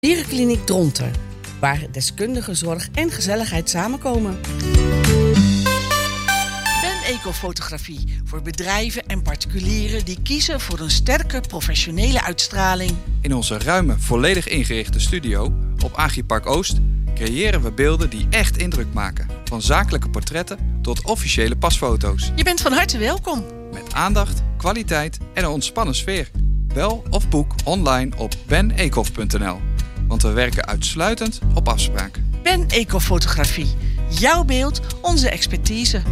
Dierenkliniek Dronten, waar deskundige zorg en gezelligheid samenkomen. Ecofotografie voor bedrijven en particulieren die kiezen voor een sterke professionele uitstraling. In onze ruime, volledig ingerichte studio op Agripark Oost creëren we beelden die echt indruk maken. Van zakelijke portretten tot officiële pasfoto's. Je bent van harte welkom. Met aandacht, kwaliteit en een ontspannen sfeer. Bel of boek online op benecof.nl. Want we werken uitsluitend op afspraak. Ben Ecofotografie. Jouw beeld, onze expertise.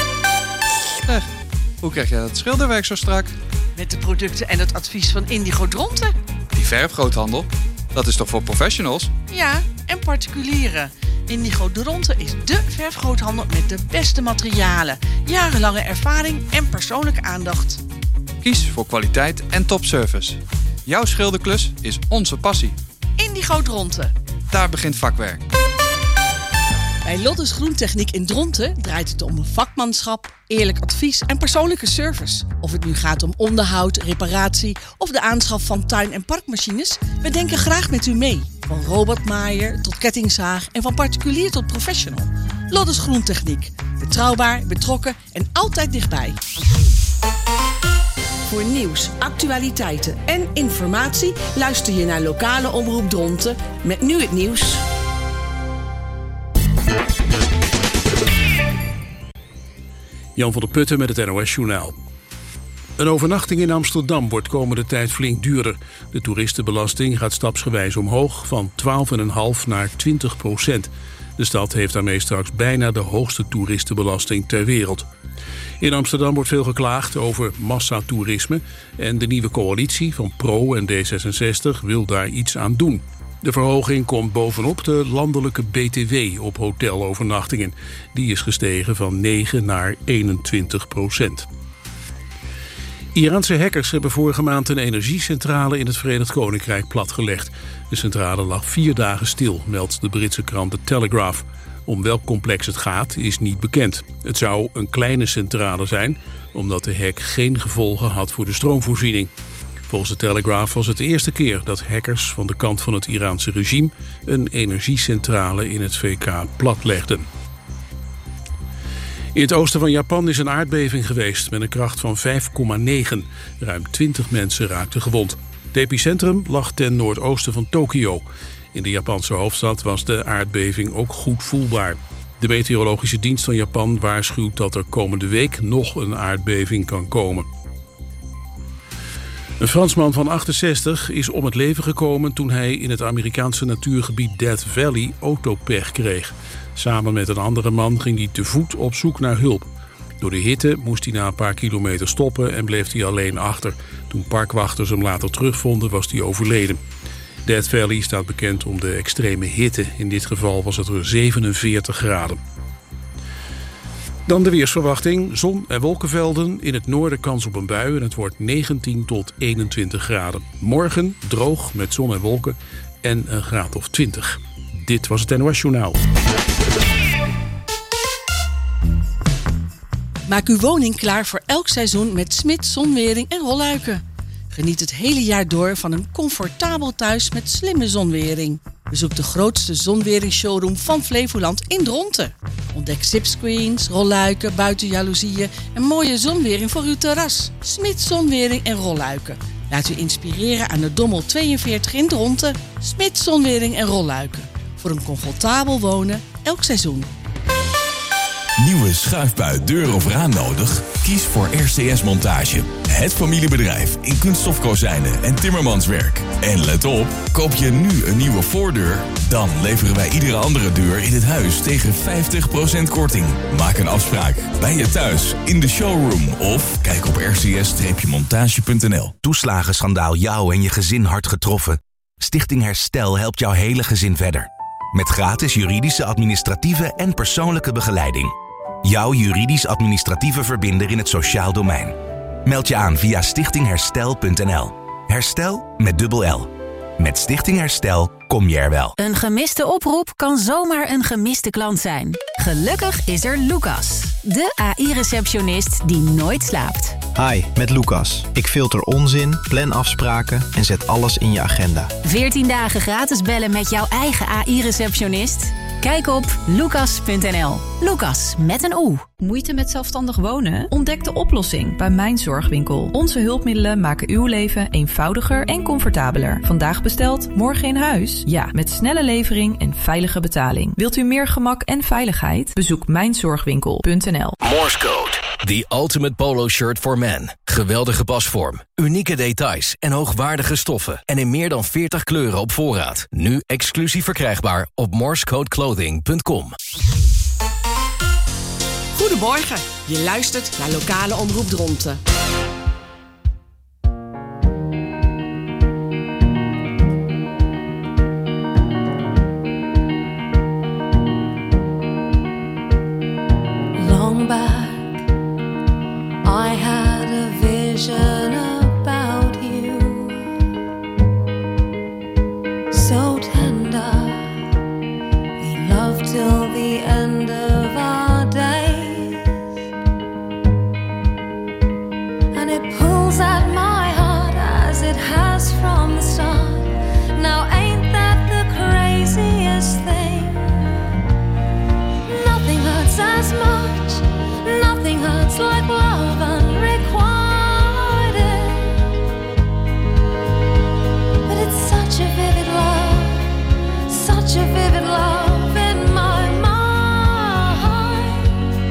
Hoe krijg jij dat schilderwerk zo strak? Met de producten en het advies van Indigo Dronten. Die verfgroothandel, dat is toch voor professionals? Ja, en particulieren. Indigo Dronten is dé verfgroothandel met de beste materialen, jarenlange ervaring en persoonlijke aandacht. Kies voor kwaliteit en topservice. Jouw schilderklus is onze passie. Indigo Dronten. Daar begint vakwerk. Bij Loddes Groentechniek in Dronten draait het om vakmanschap, eerlijk advies en persoonlijke service. Of het nu gaat om onderhoud, reparatie of de aanschaf van tuin- en parkmachines, we denken graag met u mee. Van robotmaaier tot kettingzaag en van particulier tot professional. Loddes Groentechniek. Betrouwbaar, betrokken en altijd dichtbij. Voor nieuws, actualiteiten en informatie luister je naar lokale omroep Dronten met nu het nieuws. Jan van der Putten met het NOS-journaal. Een overnachting in Amsterdam wordt komende tijd flink duurder. De toeristenbelasting gaat stapsgewijs omhoog van 12,5 naar 20%. De stad heeft daarmee straks bijna de hoogste toeristenbelasting ter wereld. In Amsterdam wordt veel geklaagd over massatoerisme en de nieuwe coalitie van Pro en D66 wil daar iets aan doen. De verhoging komt bovenop de landelijke BTW op hotelovernachtingen. Die is gestegen van 9 naar 21%. Iraanse hackers hebben vorige maand een energiecentrale in het Verenigd Koninkrijk platgelegd. De centrale lag 4 dagen stil, meldt de Britse krant The Telegraph. Om welk complex het gaat is niet bekend. Het zou een kleine centrale zijn, omdat de hack geen gevolgen had voor de stroomvoorziening. Volgens de Telegraph was het de eerste keer dat hackers van de kant van het Iraanse regime een energiecentrale in het VK platlegden. In het oosten van Japan is een aardbeving geweest met een kracht van 5,9. Ruim 20 mensen raakten gewond. Het epicentrum lag ten noordoosten van Tokio. In de Japanse hoofdstad was de aardbeving ook goed voelbaar. De meteorologische dienst van Japan waarschuwt dat er komende week nog een aardbeving kan komen. Een Fransman van 68 is om het leven gekomen toen hij in het Amerikaanse natuurgebied Death Valley autopech kreeg. Samen met een andere man ging hij te voet op zoek naar hulp. Door de hitte moest hij na een paar kilometer stoppen en bleef hij alleen achter. Toen parkwachters hem later terugvonden was hij overleden. Death Valley staat bekend om de extreme hitte. In dit geval was het er 47 graden. Dan de weersverwachting. Zon en wolkenvelden. In het noorden kans op een bui en het wordt 19 tot 21 graden. Morgen droog met zon en wolken en een graad of 20. Dit was het NOS Journaal. Maak uw woning klaar voor elk seizoen met Smits Zonwering en Rolluiken. Geniet het hele jaar door van een comfortabel thuis met slimme zonwering. Bezoek de grootste zonweringsshowroom van Flevoland in Dronten. Ontdek zipscreens, rolluiken, buitenjaloezieën en mooie zonwering voor uw terras. Smits Zonwering en Rolluiken. Laat u inspireren aan de Dommel 42 in Dronten. Smits Zonwering en Rolluiken. Voor een comfortabel wonen elk seizoen. Nieuwe schuifbui, deur of raam nodig? Kies voor RCS Montage. Het familiebedrijf in kunststofkozijnen en timmermanswerk. En let op, koop je nu een nieuwe voordeur, dan leveren wij iedere andere deur in het huis tegen 50% korting. Maak een afspraak bij je thuis, in de showroom of kijk op rcs-montage.nl. Toeslagenschandaal jou en je gezin hard getroffen? Stichting Herstel helpt jouw hele gezin verder. Met gratis juridische, administratieve en persoonlijke begeleiding. Jouw juridisch-administratieve verbinder in het sociaal domein. Meld je aan via stichtingherstel.nl. Herstel met dubbel L. Met Stichting Herstel kom je er wel. Een gemiste oproep kan zomaar een gemiste klant zijn. Gelukkig is er Lucas, de AI-receptionist die nooit slaapt. Hi, met Lucas. Ik filter onzin, plan afspraken en zet alles in je agenda. 14 dagen gratis bellen met jouw eigen AI-receptionist? Kijk op lucas.nl. Lucas met een O. Moeite met zelfstandig wonen? Ontdek de oplossing bij Mijn Zorgwinkel. Onze hulpmiddelen maken uw leven eenvoudiger en comfortabeler. Vandaag besteld, morgen in huis? Ja, met snelle levering en veilige betaling. Wilt u meer gemak en veiligheid? Bezoek mijnzorgwinkel.nl. Morse Code. The ultimate polo shirt for men. Geweldige pasvorm, unieke details en hoogwaardige stoffen. En in meer dan 40 kleuren op voorraad. Nu exclusief verkrijgbaar op morsecodeclothing.com. Goedemorgen, je luistert naar Lokale Omroep Dronten. Long back, I had a vision about you, so tender, we loved till the end of our days, and it pulls at my heart as it has from the start. Now ain't that the craziest thing? Nothing hurts as much, nothing hurts like love unrequited. But it's such a vivid love, such a vivid love in my mind.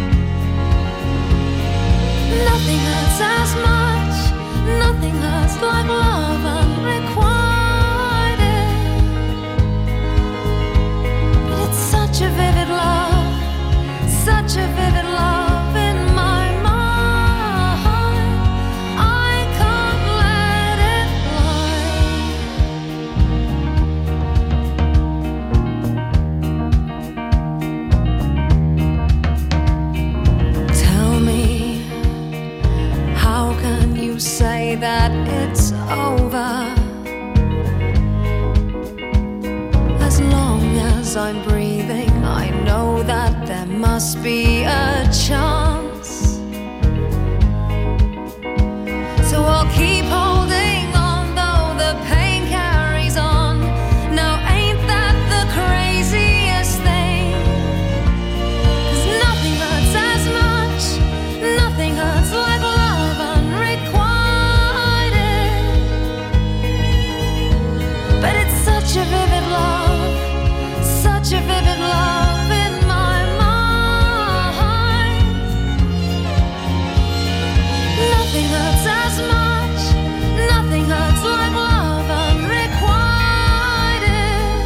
Nothing hurts as much, nothing hurts like love unrequited. But it's such a vivid love, such a vivid love in my mind. I can't let it lie. Tell me, how can you say that it's over? As long as I'm breathing, I know that there must be a chance. So I'll keep holding on, though the pain carries on. Now ain't that the craziest thing? 'Cause nothing hurts as much, nothing hurts like love unrequited. But it's such a vivid love, such a vivid love in my mind. Nothing hurts as much, nothing hurts like love unrequited.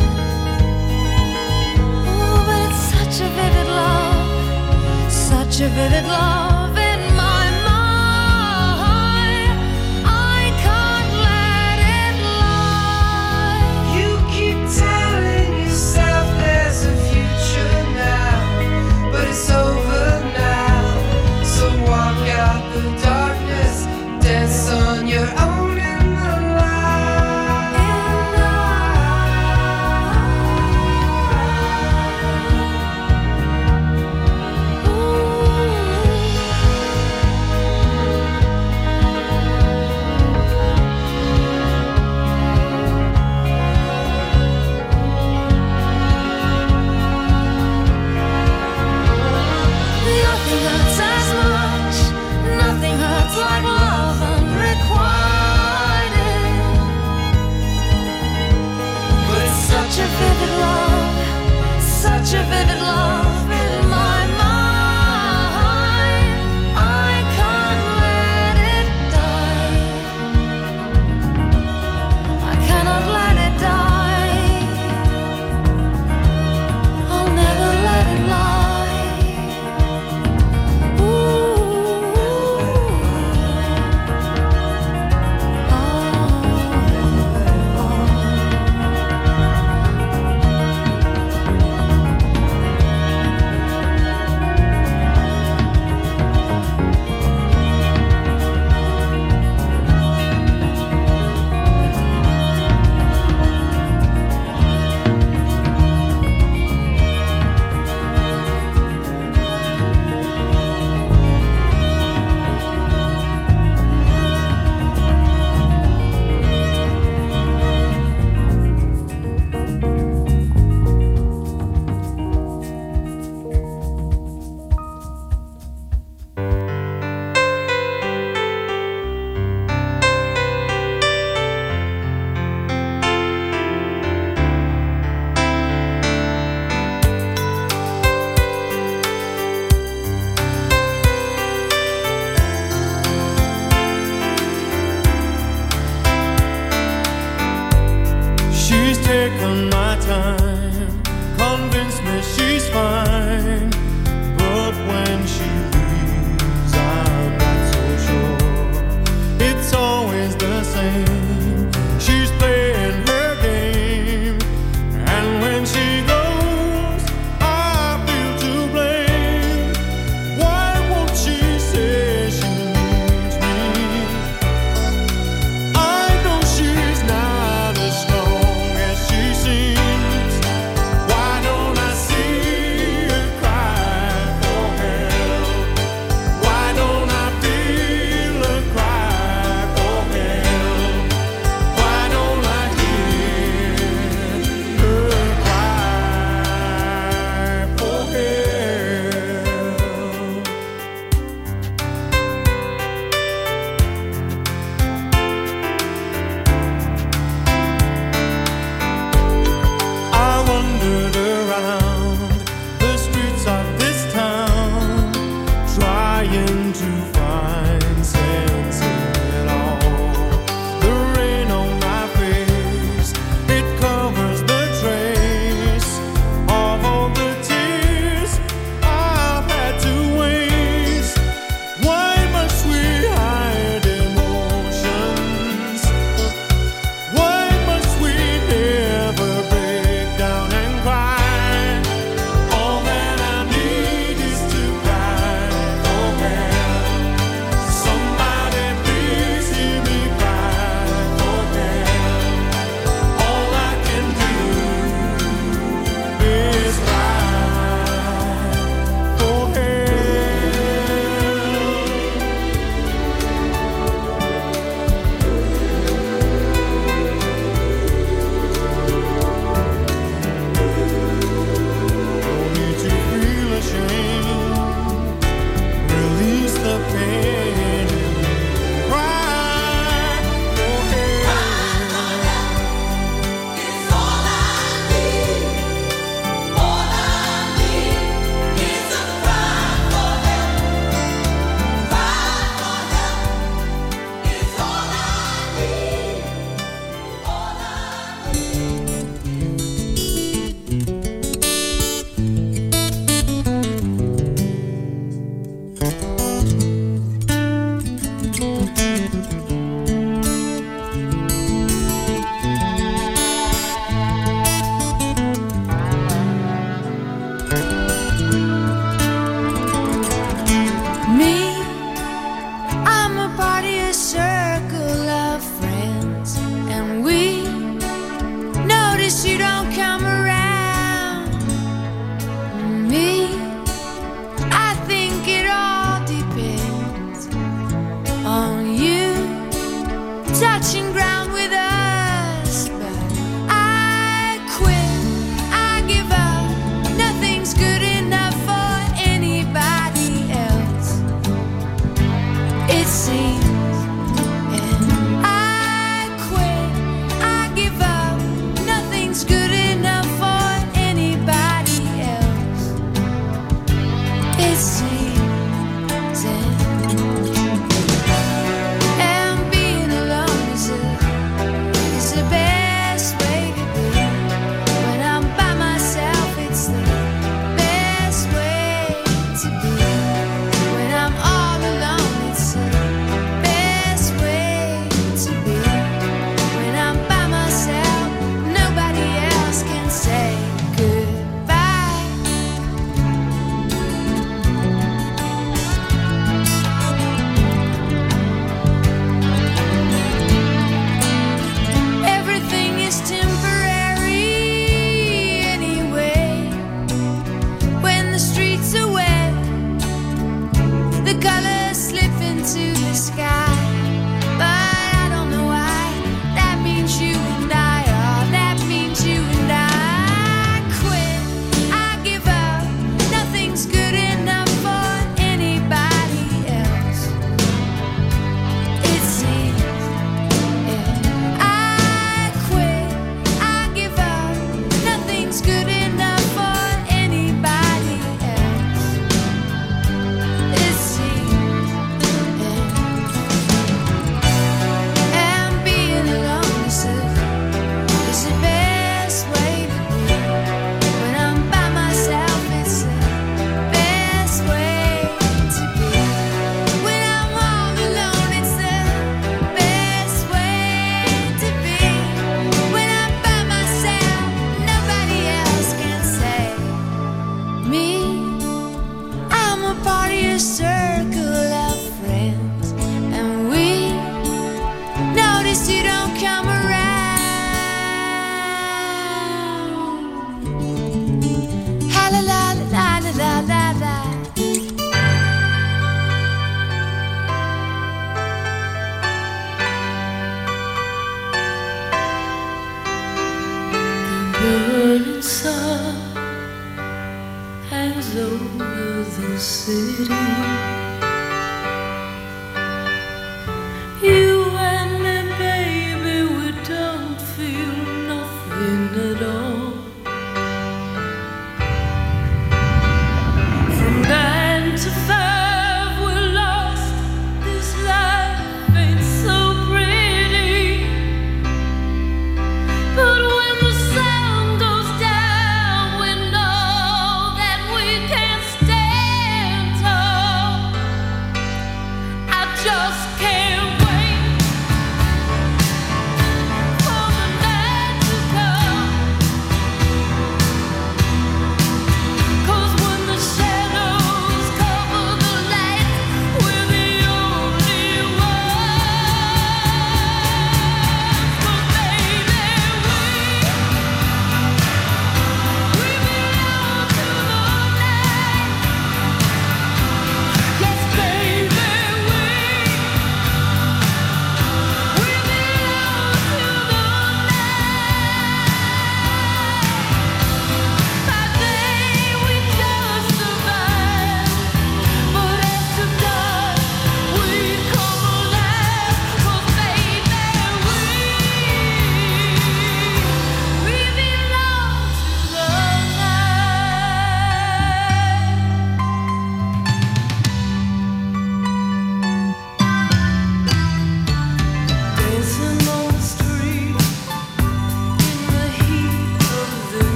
Oh, but it's such a vivid love, such a vivid love in my mind. I can't let it lie. You keep telling yourself there's a future now, but it's over now. So walk out the darkness, dance on your own in the light. Ooh. says she's fine, but when she leaves, I'm not so sure. It's always the same. She's playing her game, and when she goes, I feel to blame. Why won't she say she needs me? I know she's not as strong as she seems. Why don't I see burning sun hangs over the city. You and me, baby, we don't feel nothing at all. From 9 to 5 we're lost. This life ain't so pretty. But when the sun goes down, we know that we can stand tall.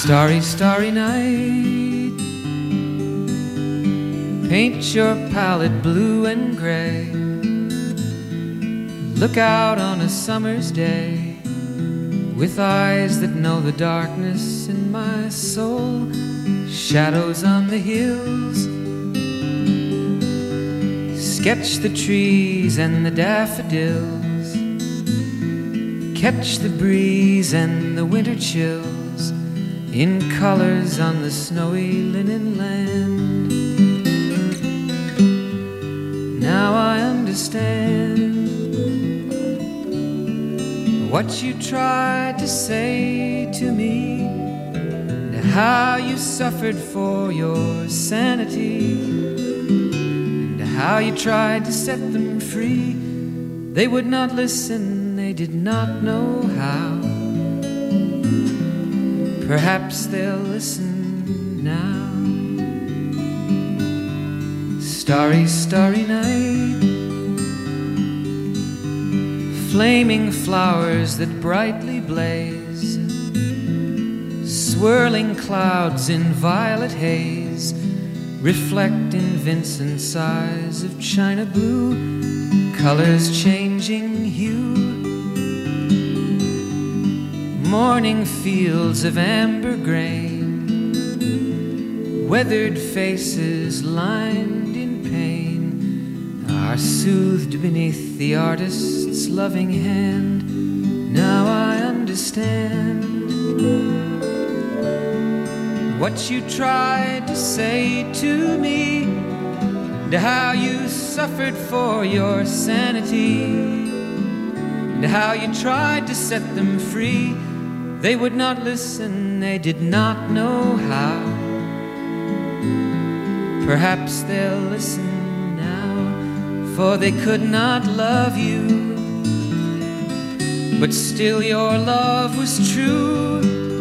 Starry, starry night, paint your palette blue and gray. Look out on a summer's day with eyes that know the darkness in my soul. Shadows on the hills, sketch the trees and the daffodils, catch the breeze and the winter chills in colors on the snowy linen land. Now I understand what you tried to say to me, and how you suffered for your sanity, and how you tried to set them free. They would not listen, they did not know how. Perhaps they'll listen now. Starry, starry night, flaming flowers that brightly blaze, swirling clouds in violet haze, reflect in Vincent's eyes of china blue, colors changing hue. Morning fields of amber grain, weathered faces lined in pain, are soothed beneath the artist's loving hand. Now I understand what you tried to say to me, and how you suffered for your sanity, and how you tried to set them free. They would not listen, they did not know how. Perhaps they'll listen now, for they could not love you, but still your love was true.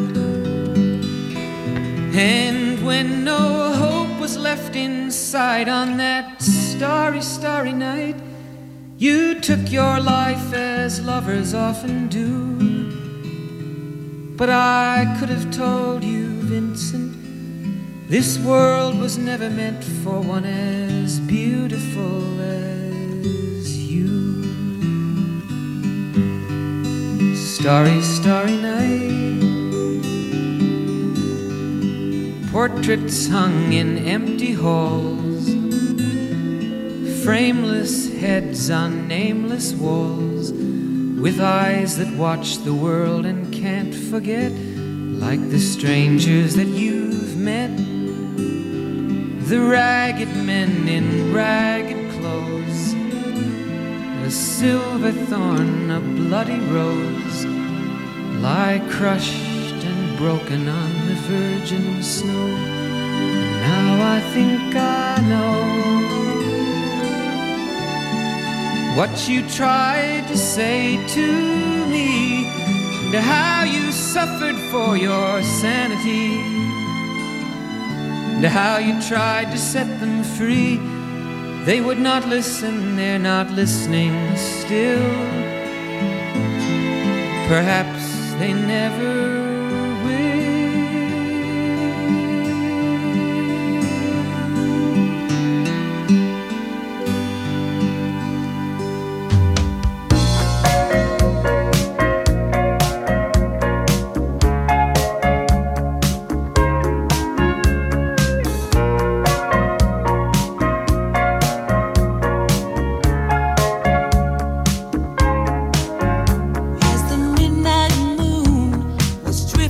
And when no hope was left inside on that starry, starry night, you took your life as lovers often do. But I could have told you, Vincent, this world was never meant for one as beautiful as you. Starry, starry night, portraits hung in empty halls, frameless heads on nameless walls, with eyes that watch the world and can't forget, like the strangers that you've met, the ragged men in ragged clothes, a silver thorn, a bloody rose, lie crushed and broken on the virgin snow. And now I think I know what you tried to say to me, and how you suffered for your sanity, and how you tried to set them free. They would not listen, they're not listening still. Perhaps they never As the midnight moon was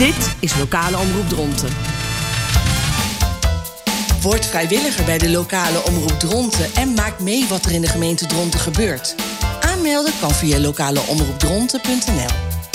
Dit is Lokale Omroep Dronten. Word vrijwilliger bij de Lokale Omroep Dronten en maak mee wat er in de gemeente Dronten gebeurt. Aanmelden kan via lokaleomroepdronten.nl.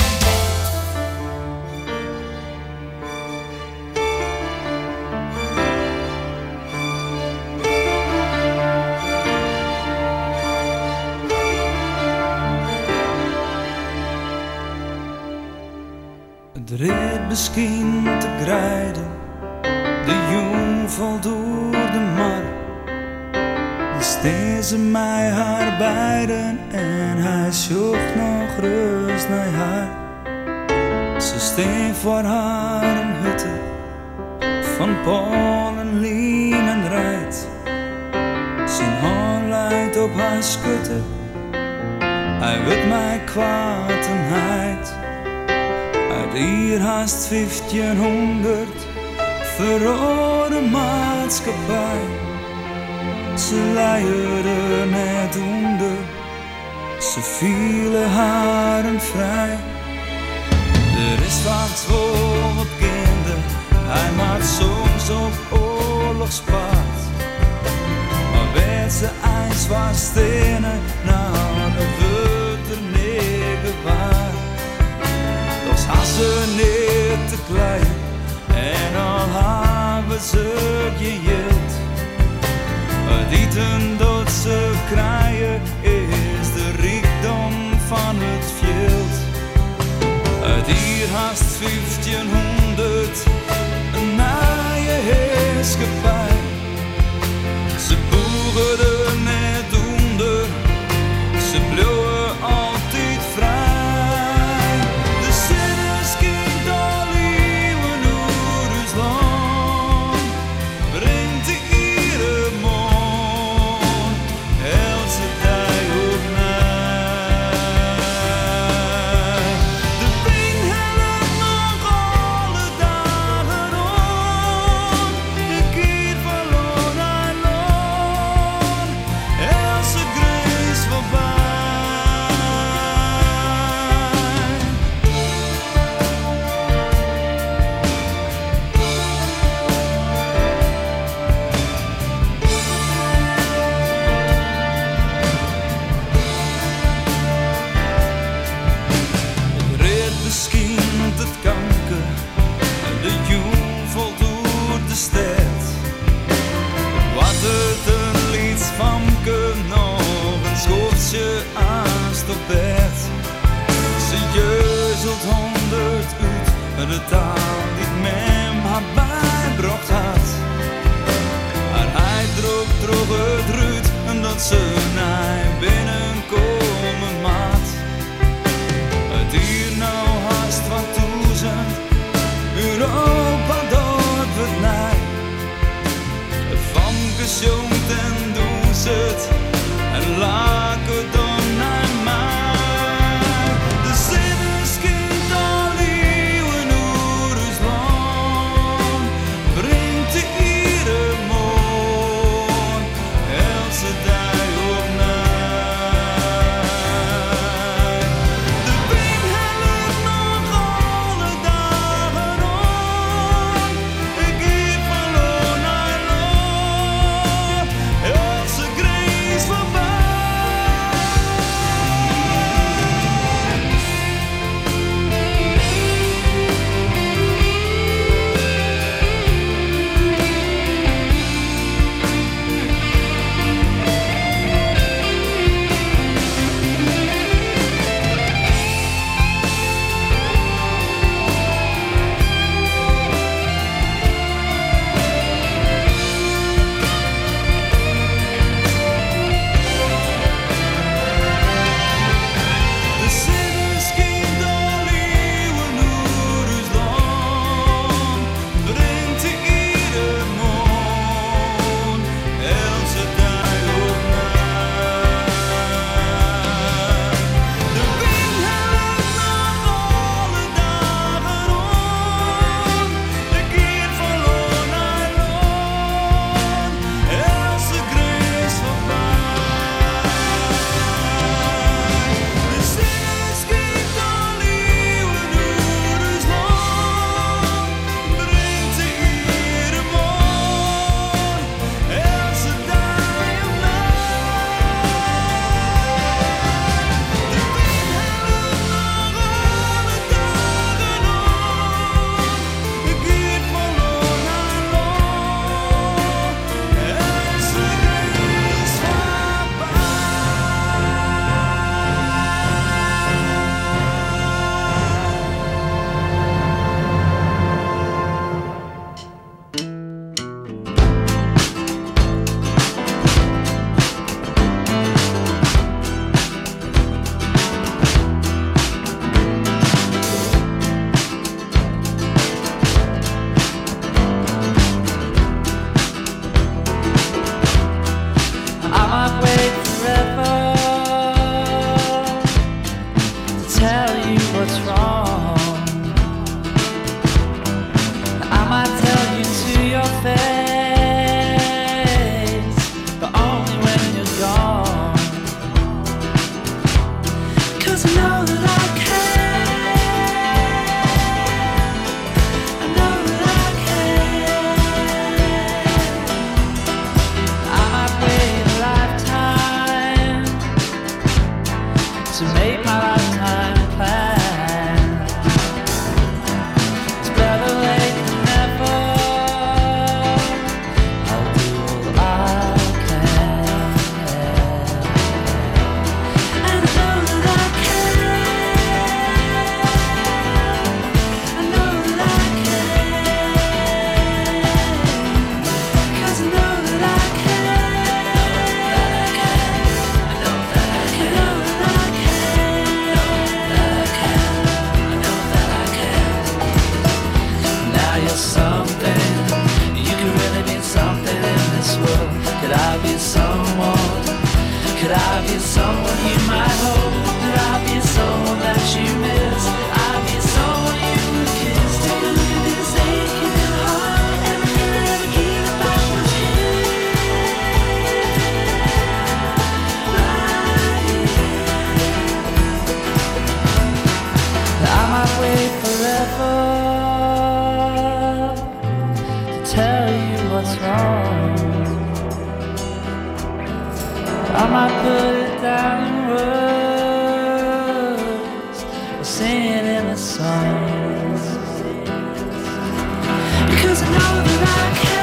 Het reed misschien te grijden, de jong valt door de mar. Dan steen ze mij haar beiden en hij zocht nog rust naar haar. Ze steen voor haar een hutte van Paul en Lien en rijdt. Zijn hand leidt op haar schutte, hij wordt mij kwaad en heid. Uit hier haast 1500 verrode maatschappij. Ze leierden net onder, ze vielen haren vrij. Er is vaak wel wat kinderen, hij maakt soms op oorlogspaard. Maar weet ze eens waar stenen, nou dat wordt er negen waar. Als ze niet te klein en al hebben ze gejild. Het eten dat ze krijgen is de rijkdom van het veld. Uit hier haast 1500 een naaie heerskepaar. Ze boeren er net onder, ze bleven altijd vrij. De taal die mem haar bijbracht had. Maar hij droeg het ruut en dat ze naar binnenkomen maat. Het hier nou haast wat toezend, Europa dood wordt mij. Famkes jongt en doen ze het en laken dan naar mij. De zin is kind al Iedere morgen, elke dag opnieuw. what's wrong. I might put it down in words or sing it in a song, because I know that I can.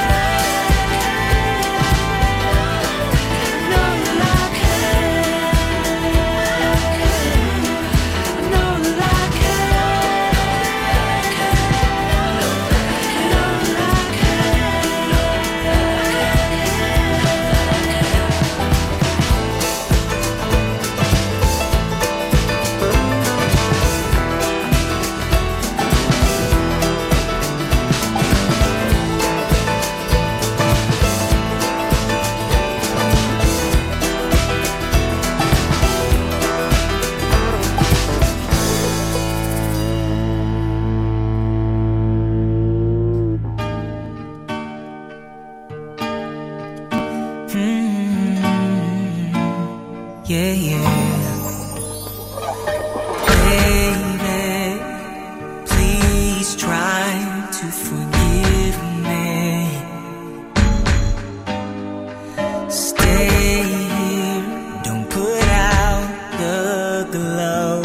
Yeah, yeah. Baby, please try to forgive me. Stay here, don't put out the glow.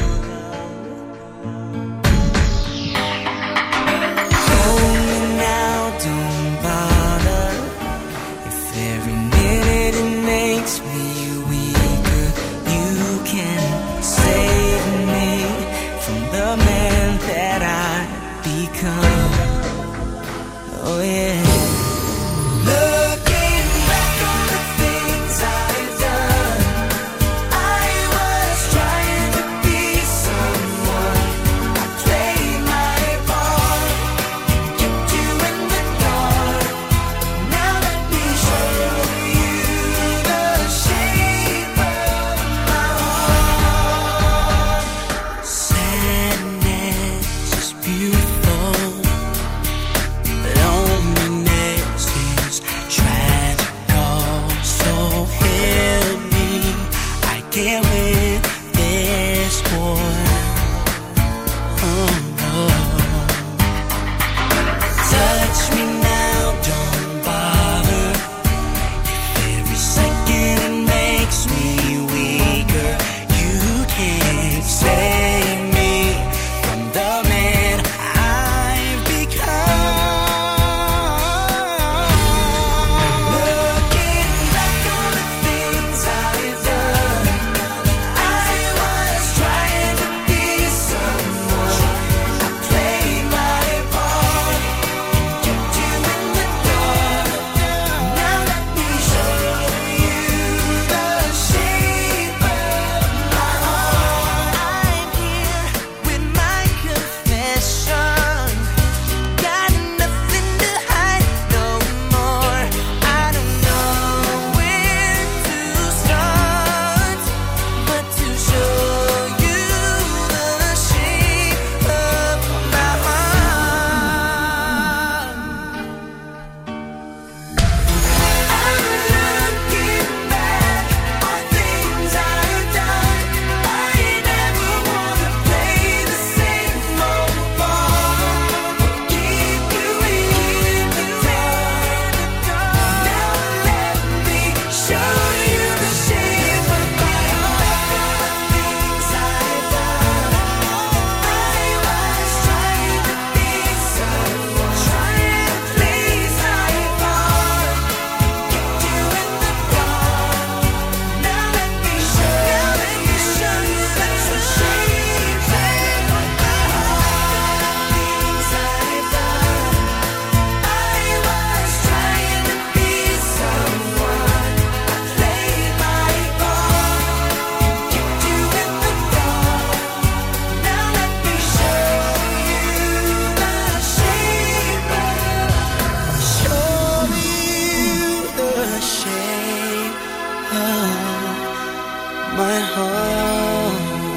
Hold me now, don't bother. If every minute it makes me save me from the man that I become. Oh yeah. Looking back on the things I've done, I was trying to be someone. I played my part, kept you in the dark. Now let me show you the shape of my heart. Sadness is beautiful, loneliness is tragical. So help me, I get with this boy. Oh no. Touch me now, don't bother. If every second it makes me weaker, you can't save me from the man I've become. Looking back on the things I've done, I was trying to be someone. I played my part, kept you in the dark. Now let me show you the shape of my heart. I'm here with my confession. Got nothing to hide no more. I don't know where to start, but to show you the shape of my heart. I'm looking back on things I've done. I never wanna play the same old part. Keep you in the dark. Now let me show you the shape of my heart. Things I've done, I was trying to be someone, trying to please my part. Kept you in the dark. Now let me show you the shape of my heart. Things I've done, I was trying to be someone. I played my part, kept you in the dark. Now let me show you the shape of my heart.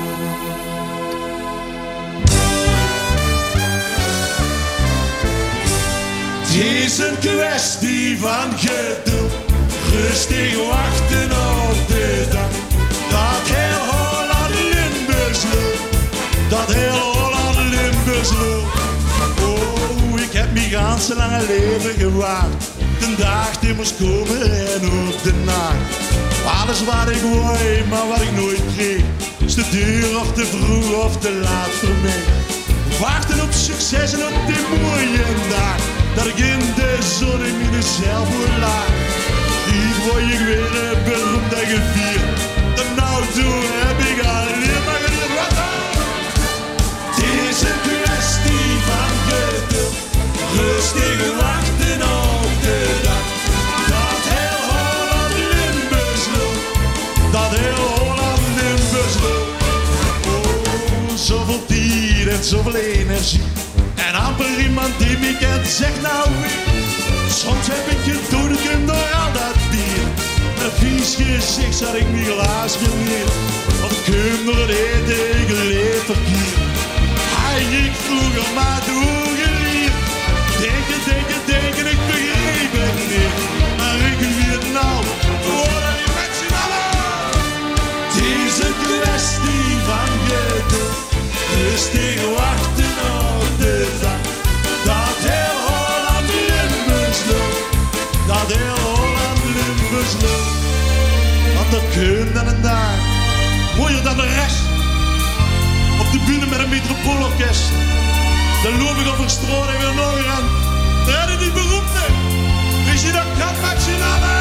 Het is een kwestie van geduld, rustig wachten op de dag dat heel Holland Limburgs loopt, dat heel Holland Limburgs loopt. Oh, ik heb mijn ganse lange leven gewaard een dag die moest komen en op de nacht. Alles wat ik wou, maar wat ik nooit kreeg, is te duur of te vroeg of te laat voor mij. Wachten op succes en op die mooie dag, dat ik in de zon in mezelf wil laag. Hier word ik weer beroemd en gevierd. En nou toe heb ik alleen maar geleerd. Wat dan? Het is een kwestie van geduld, rustig wachten op de dag. Dat heel Holland Limburgs loopt, dat heel Holland Limburgs loopt. Oh, zoveel dier en zoveel energie. En amper iemand die me kent zegt nou wie. Soms heb ik gedood door al dat bier. Een vies gezicht zat ik niet glaas geleerd. Op kinderen eten ik leef verkeerd. Hij ik vroeger maar doorgeleerd. Denken, denken, denken, ik begreep het niet. Maar ik weet nou, worden die mensen allen. Het is een kwestie van geduld, rustig wachten op de dag. Dat heel Holland Limburgs loopt, dat heel Holland Limburgs loopt. Want dat kun dan een dag, mooier dan de rest. Op de bühne met een metropoolorkest. Dan loop ik over straat en weer nog aan. Daar is die beroemde. Wie je dat kan, Maxinale?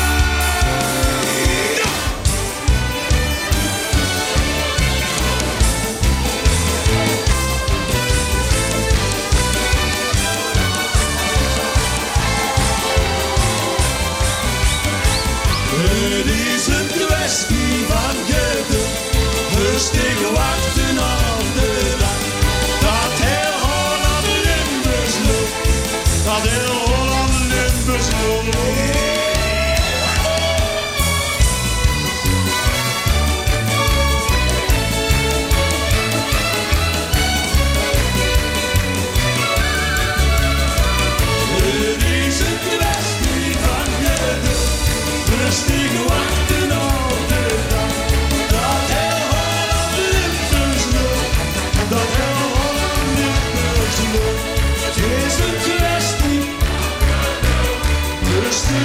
Het is een kwestie van geduld, rustig wachten op de dag. Dat heel Holland Limburgs loopt, dat heel Holland Limburgs loopt. Het is een kwestie van geduld, rustig wachten op de dag. Dat heel Holland Limburgs loopt, dat heel Holland Limburgs loopt. Het is een kwestie, rustig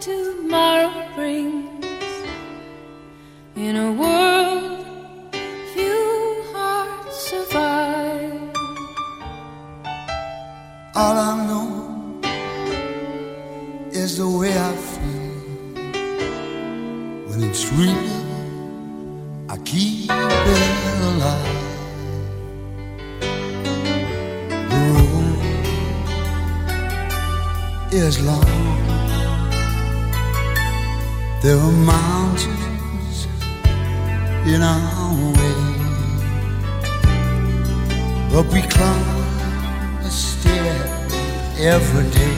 tomorrow brings. In a world few hearts survive. All I know is the way I feel. When it's real, I keep it alive. The road is long. There are mountains in our way, but we climb a stair every day.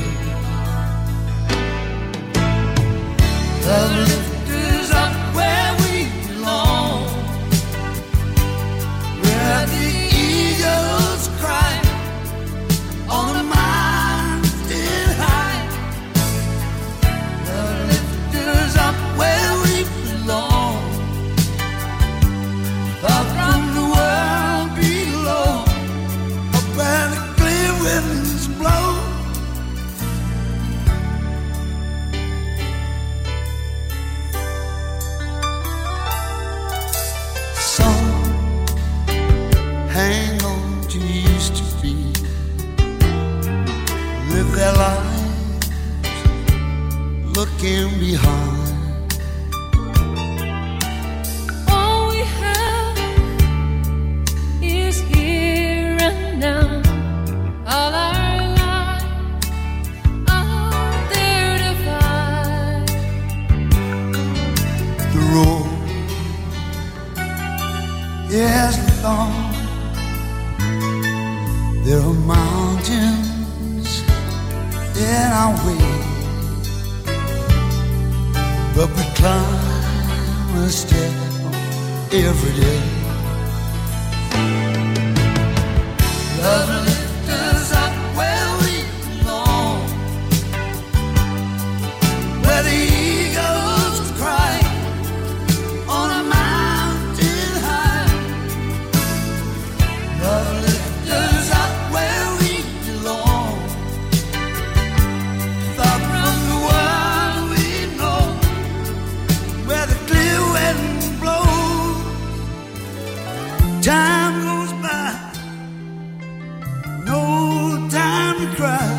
The lift is up where we belong, where the eagles cry on a mountain high. The lift is up where we belong, far from the world below, up where the clear winds blow. Hang on to used to be, live their lives looking behind. All we have is here and now. All our lives are there to find. The road is long. There are mountains in our way, but we climb a step every day. Love lifts us up where we belong, where the eagles cry on a mountain high. Love lifts us up where we belong, far from the world we know, where the clear wind blows. Time goes by, no time to cry.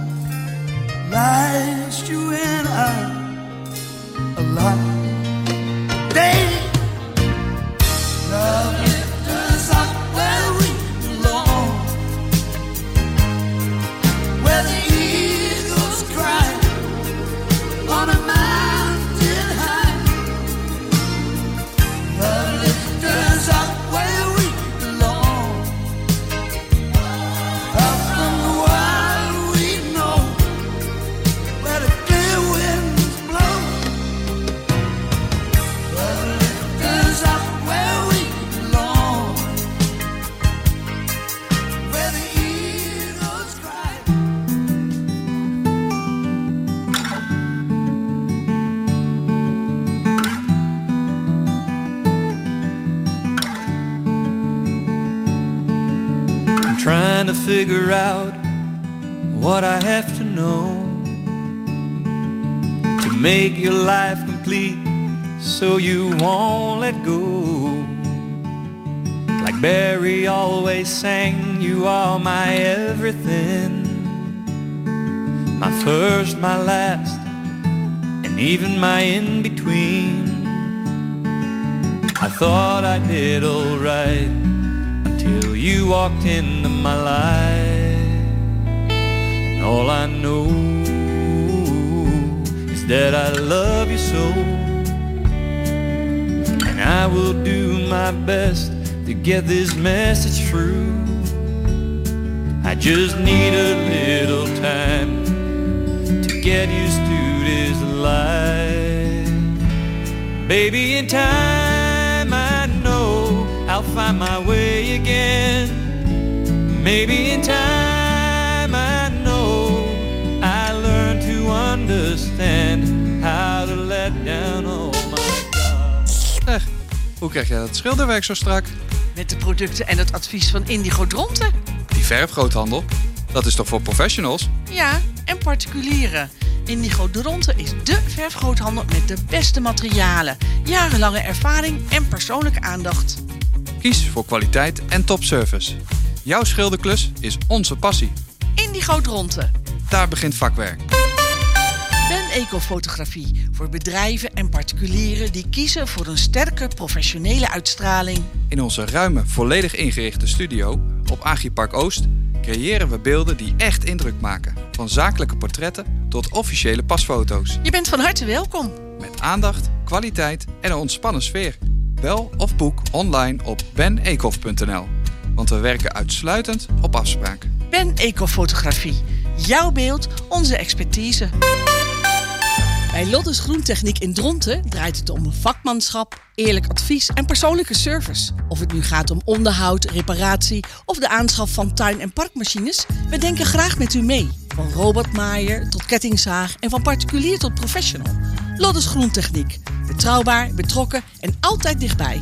Life's you and I alive. Day, love lifts us up where we belong, where the eagles cry on a mountain high. Love lifts us up where we belong, far from the world we know, where the clear winds blow. Love lifts us up where we belong, where the eagles cry. I'm trying to figure out what I have to know to make your life complete so you won't let go. Like Barry always sang, you are my everything, my first, my last, and even my in-between. I thought I did alright until you walked into my life. And all I know is that I love you so, and I will do my best to get this message through. I just need a little time to get used to this life. Baby, in time I know I'll find my way again. Maybe in time I know I learn to understand how to let down all my God. Hoe krijg jij dat schilderwerk zo strak? Met de producten en het advies van Indigo Dronten. Die verfgroothandel, dat is toch voor professionals? Ja, en particulieren. Indigo Dronten is dé verfgroothandel met de beste materialen, jarenlange ervaring en persoonlijke aandacht. Kies voor kwaliteit en topservice. Jouw schilderklus is onze passie. Indigo Dronten. Daar begint vakwerk. Ben Ecofotografie voor bedrijven en particulieren die kiezen voor een sterke professionele uitstraling. In onze ruime, volledig ingerichte studio op Agripark Oost creëren we beelden die echt indruk maken. Van zakelijke portretten tot officiële pasfoto's. Je bent van harte welkom. Met aandacht, kwaliteit en een ontspannen sfeer. Bel of boek online op benecof.nl. Want we werken uitsluitend op afspraak. Ben Ecofotografie. Jouw beeld, onze expertise. Bij Lottes Groentechniek in Dronten draait het om vakmanschap, eerlijk advies en persoonlijke service. Of het nu gaat om onderhoud, reparatie of de aanschaf van tuin- en parkmachines, we denken graag met u mee. Van robotmaaier tot kettingzaag en van particulier tot professional. Lottes Groentechniek. Betrouwbaar, betrokken en altijd dichtbij.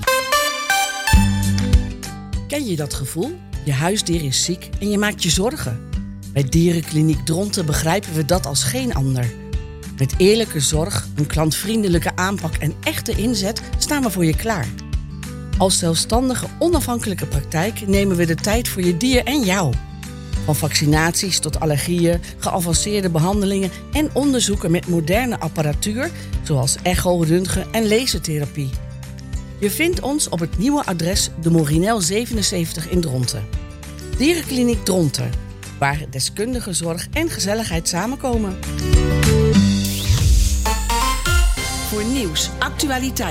Ken je dat gevoel? Je huisdier is ziek en je maakt je zorgen. Bij Dierenkliniek Dronten begrijpen we dat als geen ander. Met eerlijke zorg, een klantvriendelijke aanpak en echte inzet staan we voor je klaar. Als zelfstandige, onafhankelijke praktijk nemen we de tijd voor je dier en jou. Van vaccinaties tot allergieën, geavanceerde behandelingen en onderzoeken met moderne apparatuur, zoals echo, röntgen en lasertherapie. Je vindt ons op het nieuwe adres de Morinel 77 in Dronten. Dierenkliniek Dronten, waar deskundige zorg en gezelligheid samenkomen. Voor nieuws, actualiteit